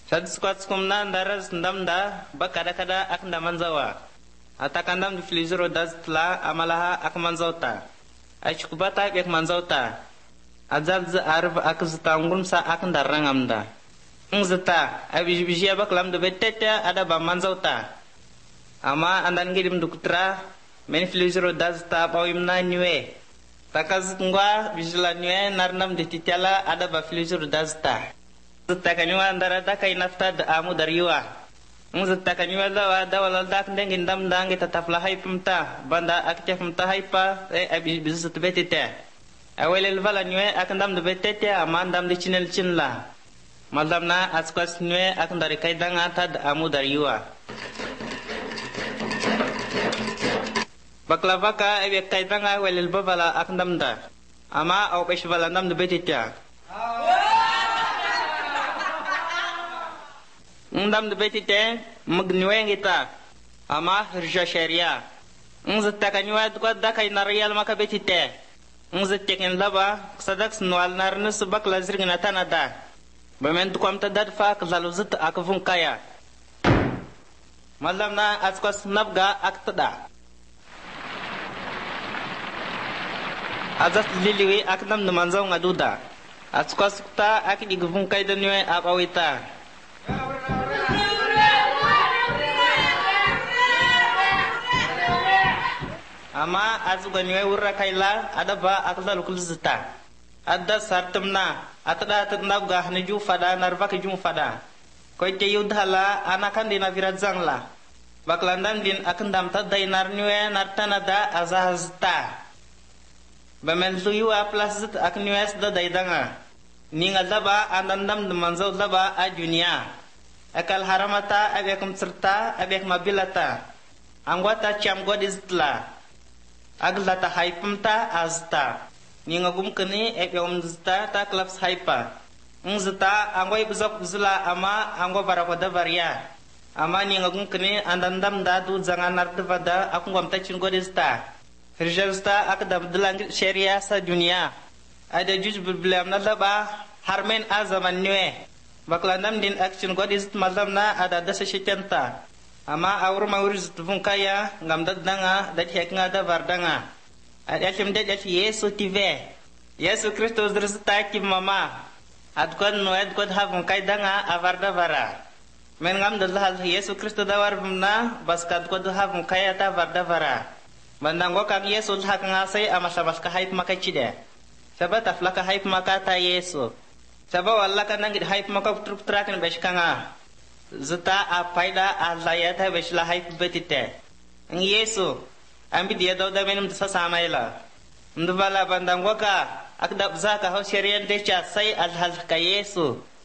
Sad squat skumna ndaras ndamda bakada ak ndamanzawa. Atakandam di filizuro daztla amalaha ak manzauta. Achkubata bek manzauta. Azal z arv ak ztangum sa ak ndarangamda. Ngzata abijbijia baklam de beteta ada ba manzauta. Ama andan gidim dukutra men filizuro dazta bawimna nyue. Takaz ngwa bijla nyue narnam de titiala ada ba filizuro dazta. Takanywa ndara dakai nafta da amu dariwa. Takanywa dawa dawal dak ndengin dam dangi tatafla haipumta banda akte pumta haipa abi bizut betete. Awelel vala nyue akandam de betete amandam de chinel chinla. Maldamna askas nyue akandari kaidanga tad amu dariwa. Baklavaka abi kaidanga welel babala akandam da. Ama au peshvala ndam de betete. Ndam de betite mugnuengita ama hirja sharia ngzata kanywa ko dakai nariyal maka betite ngzata ken laba sadak snwal narne subak lazirgna tanada bamen ko amta dad fa kzaluzat akfun kaya malamna askos nabga aktada azat liliwi aknam numanzaw ngaduda askos ta akidi gfun kayda nywe abawita ama azuga nywe wurra kayla adaba akdal kulzita adda sartumna atada atna ga hanju fada narva ke jum fada koy te yudhala anakan dina viradzangla baklandan din akndam ta dainar nywe nartana da azazta bamen suyu aplas ak nyes da daidanga ninga daba anandam manzo daba a dunia akal haramata abekum serta abek mabilata angwata cham godiztla aglata haipumta azta ninga gumkani epeum zta ta klaps haipa ngzta angoi buzak buzla ama angwa barakoda varia ama ninga gumkani andandam dadu zanganar devada akungam ta chingodista hirjasta akdam dilang sharia sa dunia ada juj bilam nadaba harmen azaman nyue baklandam din action godist malamna ada dasa shitenta ama awur mawriz tuvungkaya ngamdad danga dat heknga da vardanga adashim de Yesu tive Yesu Kristus drzta ki mama adkon no adkon havun kay danga avarda vara men ngamdad hal Yesu Kristus da warbumna baskad kod havun kaya ta varda vara bandango kang Yesu haknga sai amasabas ka haip makachide sabat aflaka haip makata Yesu saba walla kanangid haip makak trup trakin beshkanga zata apaida azayata beshla haip betite ng Yesu ambi dia dauda menum sa samaila ndubala bandangoka akdab zaka ho sharian decha sai alhal ka Yesu